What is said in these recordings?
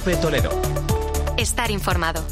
COPE Toledo. Estar informado.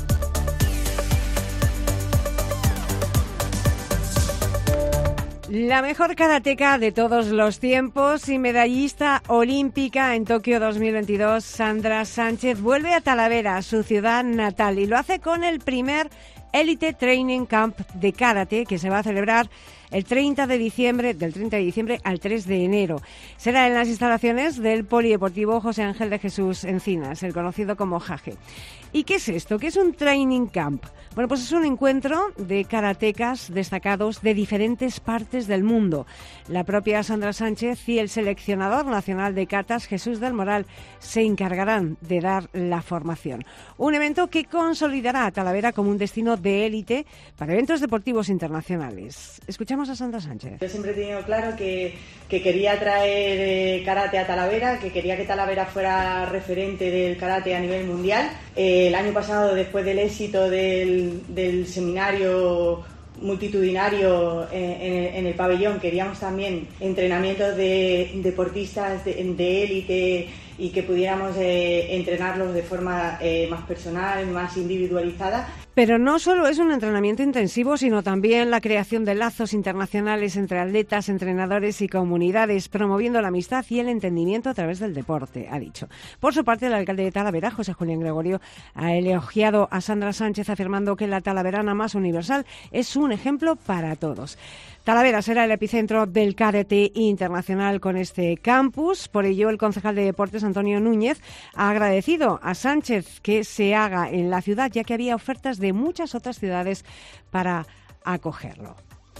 La mejor karateca de todos los tiempos y medallista olímpica en Tokio 2022, Sandra Sánchez, vuelve a Talavera, su ciudad natal, y lo hace con el primer Elite Training Camp de karate que se va a celebrar el 30 de diciembre, del 30 de diciembre al 3 de enero. Será en las instalaciones del Polideportivo José Ángel de Jesús Encinas, el conocido como JAGE. ¿Y qué es esto? ¿Qué es un training camp? Bueno, pues es un encuentro de karatecas destacados de diferentes partes del mundo. La propia Sandra Sánchez y el seleccionador nacional de katas, Jesús del Moral, se encargarán de dar la formación. Un evento que consolidará a Talavera como un destino de élite para eventos deportivos internacionales. Escuchamos a Sandra Sánchez. Yo siempre he tenido claro que quería traer karate a Talavera, que quería que Talavera fuera referente del karate a nivel mundial. El año pasado, después del éxito del seminario multitudinario en el pabellón, queríamos también entrenamientos de deportistas de élite y que pudiéramos entrenarlos de forma más personal, más individualizada. Pero no solo es un entrenamiento intensivo, sino también la creación de lazos internacionales entre atletas, entrenadores y comunidades, promoviendo la amistad y el entendimiento a través del deporte, ha dicho. Por su parte, el alcalde de Talavera, José Julián Gregorio, ha elogiado a Sandra Sánchez afirmando que la talaverana más universal es un ejemplo para todos. Talavera será el epicentro del karate internacional con este campus. Por ello, el concejal de Deportes, Antonio Núñez, ha agradecido a Sánchez que se haga en la ciudad, ya que había ofertas de muchas otras ciudades para acogerlo.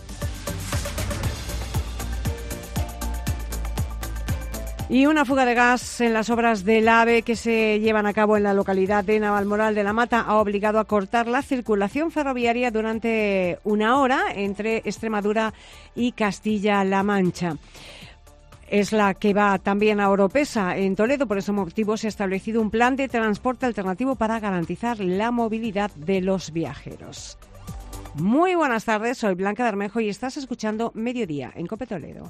Y una fuga de gas en las obras del AVE que se llevan a cabo en la localidad de Navalmoral de la Mata ha obligado a cortar la circulación ferroviaria durante una hora entre Extremadura y Castilla-La Mancha. Es la que va también a Oropesa, en Toledo. Por ese motivo se ha establecido un plan de transporte alternativo para garantizar la movilidad de los viajeros. Muy buenas tardes, soy Blanca Bermejo y estás escuchando Mediodía en COPE Toledo.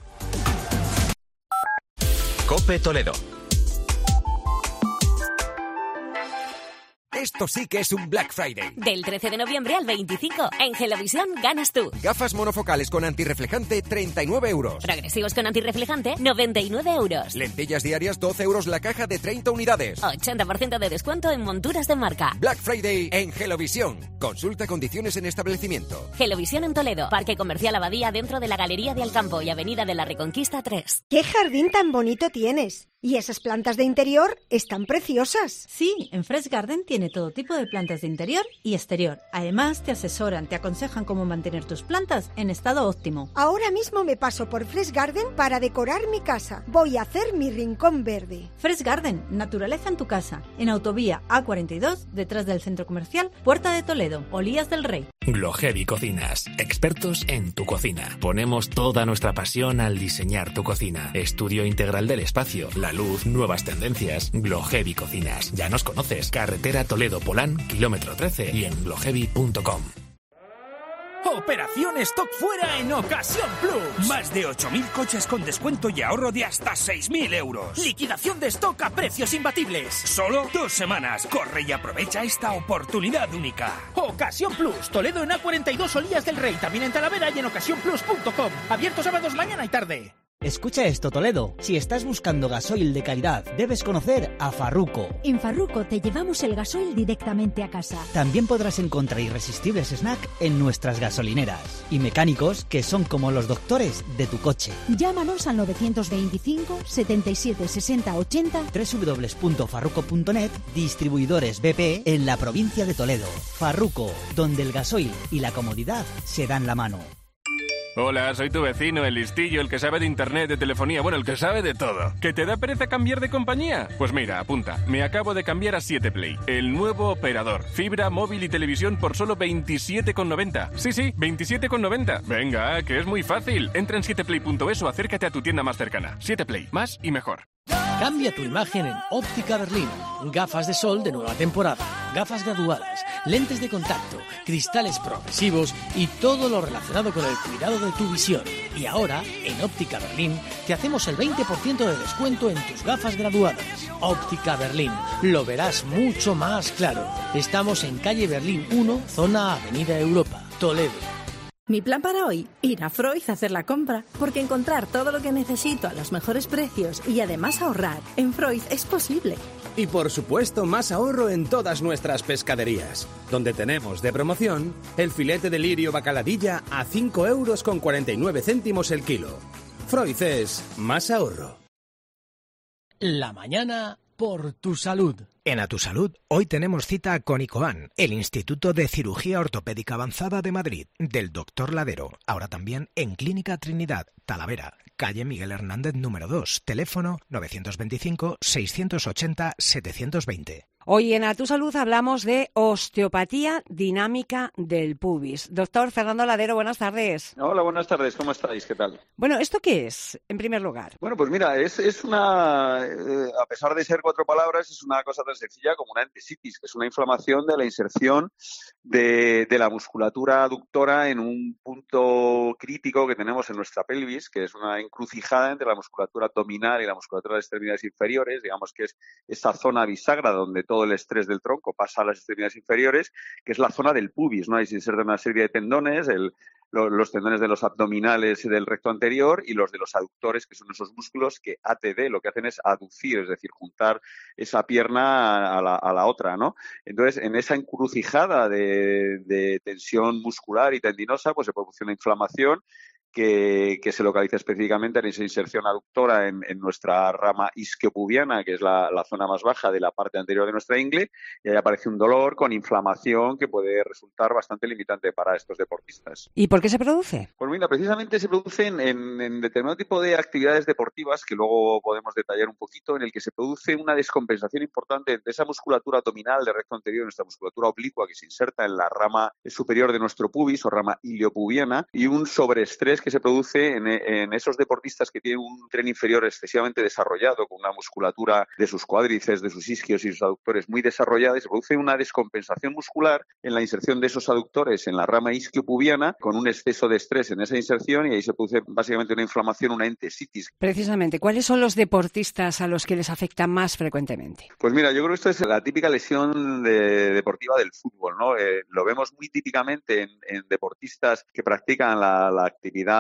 COPE Toledo. Esto sí que es un Black Friday. Del 13 de noviembre al 25, en Gelovisión ganas tú. Gafas monofocales con antirreflejante, 39 euros. Progresivos con antirreflejante, 99 euros. Lentillas diarias, 12 euros la caja de 30 unidades. 80% de descuento en monturas de marca. Black Friday en Gelovisión. Consulta condiciones en establecimiento. Gelovisión en Toledo, Parque Comercial Abadía, dentro de la Galería de Alcampo y Avenida de la Reconquista 3. ¡Qué jardín tan bonito tienes! Y esas plantas de interior están preciosas. Sí, en Fresh Garden tiene todo tipo de plantas de interior y exterior. Además, te asesoran, te aconsejan cómo mantener tus plantas en estado óptimo. Ahora mismo me paso por Fresh Garden para decorar mi casa. Voy a hacer mi rincón verde. Fresh Garden, naturaleza en tu casa. En Autovía A42, detrás del Centro Comercial Puerta de Toledo, Olías del Rey. Glohevi Cocinas, expertos en tu cocina. Ponemos toda nuestra pasión al diseñar tu cocina. Estudio integral del espacio, la luz, nuevas tendencias. Glohevi Cocinas. Ya nos conoces. Carretera Toledo-Polán, kilómetro 13 y en glohevi.com. Operación Stock Fuera en Ocasión Plus. Más de 8.000 coches con descuento y ahorro de hasta 6.000 euros. Liquidación de stock a precios imbatibles. Solo 2 semanas. Corre y aprovecha esta oportunidad única. Ocasión Plus. Toledo en A42 Olías del Rey. También en Talavera y en ocasiónplus.com. Abierto sábados mañana y tarde. Escucha esto, Toledo. Si estás buscando gasoil de calidad, debes conocer a Farruko. En Farruko te llevamos el gasoil directamente a casa. También podrás encontrar irresistibles snack en nuestras gasolineras. Y mecánicos que son como los doctores de tu coche. Llámanos al 925 77 60 80. www.farruko.net, distribuidores BP en la provincia de Toledo. Farruko, donde el gasoil y la comodidad se dan la mano. Hola, soy tu vecino, el listillo, el que sabe de internet, de telefonía, bueno, el que sabe de todo. ¿Que te da pereza cambiar de compañía? Pues mira, apunta, me acabo de cambiar a 7play, el nuevo operador. Fibra, móvil y televisión por solo 27,90. Sí, 27,90. Venga, que es muy fácil. Entra en 7play.es o acércate a tu tienda más cercana. 7play, más y mejor. Cambia tu imagen en Óptica Berlín. Gafas de sol de nueva temporada. gafas graduadas, lentes de contacto, cristales progresivos y todo lo relacionado con el cuidado de tu visión. Y ahora, en Óptica Berlín, te hacemos el 20% de descuento en tus gafas graduadas. Óptica Berlín, lo verás mucho más claro. Estamos en calle Berlín 1, zona Avenida Europa, Toledo. Mi plan para hoy, ir a Freud a hacer la compra, porque encontrar todo lo que necesito a los mejores precios y además ahorrar en Freud es posible. Y por supuesto, más ahorro en todas nuestras pescaderías, donde tenemos de promoción el filete de lirio bacaladilla a 5,49 € el kilo. Freud es más ahorro. La mañana por tu salud. En A Tu Salud, hoy tenemos cita con ICOAN, el Instituto de Cirugía Ortopédica Avanzada de Madrid, del Dr. Ladero, ahora también en Clínica Trinidad, Talavera, calle Miguel Hernández número 2, teléfono 925-680-720. Hoy en A Tu Salud hablamos de osteopatía dinámica del pubis. Doctor Fernando Ladero, buenas tardes. Hola, buenas tardes. ¿Cómo estáis? ¿Qué tal? Bueno, ¿esto qué es, en primer lugar? Bueno, pues mira, es una, a pesar de ser 4 palabras, es una cosa tan sencilla como una entesitis, que es una inflamación de la inserción de la musculatura aductora en un punto crítico que tenemos en nuestra pelvis, que es una encrucijada entre la musculatura abdominal y la musculatura de extremidades inferiores, digamos que es esa zona bisagra donde todo el estrés del tronco pasa a las extremidades inferiores, que es la zona del pubis, ¿no? Ahí se insertan una serie de tendones, los tendones de los abdominales y del recto anterior y los de los aductores, que son esos músculos que ATD lo que hacen es aducir, es decir, juntar esa pierna a la otra, ¿no? Entonces, en esa encrucijada de tensión muscular y tendinosa, pues se produce una inflamación que se localiza específicamente en esa inserción aductora en nuestra rama isquiopubiana, que es la zona más baja de la parte anterior de nuestra ingle, y ahí aparece un dolor con inflamación que puede resultar bastante limitante para estos deportistas. ¿Y por qué se produce? Pues mira, precisamente se produce en determinado tipo de actividades deportivas, que luego podemos detallar un poquito, en el que se produce una descompensación importante de esa musculatura abdominal de recto anterior, nuestra musculatura oblicua que se inserta en la rama superior de nuestro pubis o rama iliopubiana, y un sobreestrés que se produce en esos deportistas que tienen un tren inferior excesivamente desarrollado, con una musculatura de sus cuádriceps, de sus isquios y sus aductores muy desarrollada, y se produce una descompensación muscular en la inserción de esos aductores en la rama isquiopubiana, con un exceso de estrés en esa inserción, y ahí se produce básicamente una inflamación, una entesitis. Precisamente, ¿cuáles son los deportistas a los que les afecta más frecuentemente? Pues mira, yo creo que esto es la típica lesión deportiva del fútbol, ¿no? Lo vemos muy típicamente en deportistas que practican la actividad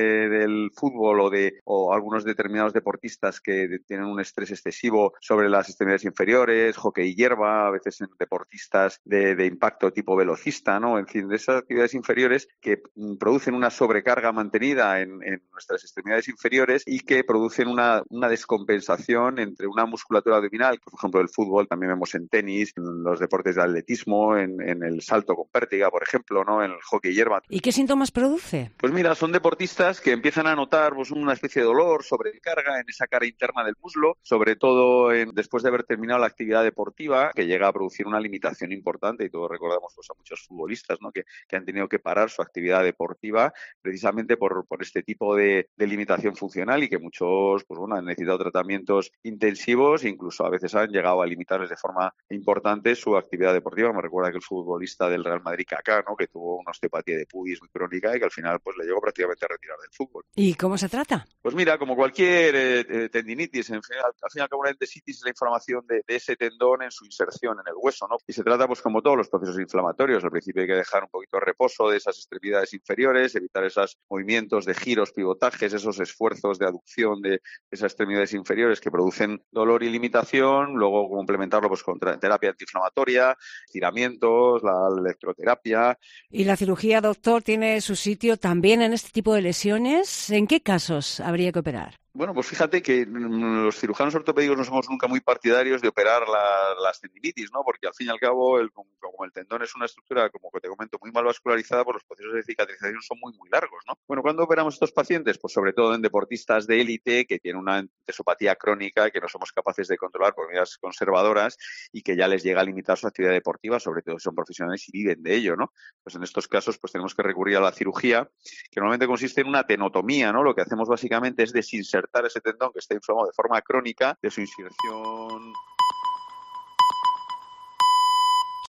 del fútbol o algunos determinados deportistas que tienen un estrés excesivo sobre las extremidades inferiores, hockey hierba, a veces en deportistas de impacto tipo velocista, ¿no? En fin, de esas actividades inferiores que producen una sobrecarga mantenida en nuestras extremidades inferiores y que producen una descompensación entre una musculatura abdominal, por ejemplo, el fútbol, también vemos en tenis, en los deportes de atletismo, en el salto con pértiga, por ejemplo, ¿no? En el hockey hierba. ¿Y qué síntomas produce? Pues mira, son deportistas que empiezan a notar pues, una especie de dolor, sobrecarga en esa cara interna del muslo, sobre todo después de haber terminado la actividad deportiva, que llega a producir una limitación importante, y todos recordamos pues, a muchos futbolistas, ¿no? que han tenido que parar su actividad deportiva precisamente por este tipo de limitación funcional, y que muchos pues, bueno, han necesitado tratamientos intensivos e incluso a veces han llegado a limitarles de forma importante su actividad deportiva. Me recuerda que el futbolista del Real Madrid, Kaká, ¿no? que tuvo una osteopatía de pubis muy crónica y que al final pues, le llegó prácticamente a retirar del fútbol. ¿Y cómo se trata? Pues mira, como cualquier tendinitis, al fin y al cabo una entesitis es la inflamación de ese tendón en su inserción en el hueso, ¿no? Y se trata, pues como todos los procesos inflamatorios, al principio hay que dejar un poquito de reposo de esas extremidades inferiores, evitar esos movimientos de giros, pivotajes, esos esfuerzos de aducción de esas extremidades inferiores que producen dolor y limitación, luego complementarlo pues con terapia antiinflamatoria, estiramientos, la electroterapia. ¿Y la cirugía, doctor, tiene su sitio también en este tipo de lesiones? ¿En qué casos habría que operar? Bueno, pues fíjate que los cirujanos ortopédicos no somos nunca muy partidarios de operar las tendinitis, ¿no? Porque al fin y al cabo, como el tendón es una estructura, como que te comento, muy mal vascularizada, pues los procesos de cicatrización son muy, muy largos, ¿no? Bueno, ¿cuándo operamos estos pacientes? Pues sobre todo en deportistas de élite que tienen una entesopatía crónica que no somos capaces de controlar por medidas conservadoras y que ya les llega a limitar su actividad deportiva, sobre todo si son profesionales y viven de ello, ¿no? Pues en estos casos, pues tenemos que recurrir a la cirugía, que normalmente consiste en una tenotomía, ¿no? Lo que hacemos básicamente es desinsertar ese tendón que está inflamado de forma crónica de su inserción